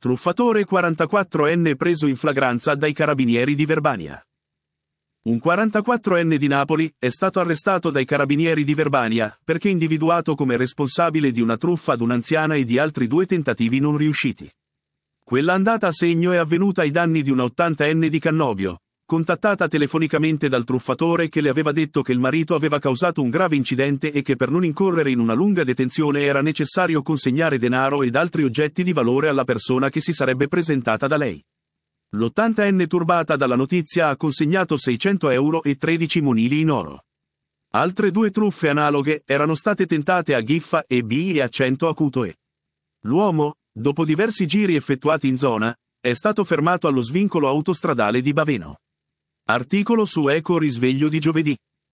Truffatore 44enne preso in flagranza dai carabinieri di Verbania. Un 44enne di Napoli è stato arrestato dai carabinieri di Verbania perché individuato come responsabile di una truffa ad un'anziana e di altri 2 tentativi non riusciti. Quella andata a segno è avvenuta ai danni di una 80enne di Cannobio, contattata telefonicamente dal truffatore che le aveva detto che il marito aveva causato un grave incidente e che per non incorrere in una lunga detenzione era necessario consegnare denaro ed altri oggetti di valore alla persona che si sarebbe presentata da lei. L'80enne turbata dalla notizia ha consegnato 600 euro e 13 monili in oro. Altre 2 truffe analoghe erano state tentate a Ghiffa e B e a Cento Acuto e. L'uomo, dopo diversi giri effettuati in zona, è stato fermato allo svincolo autostradale di Baveno. Articolo su Eco Risveglio di giovedì.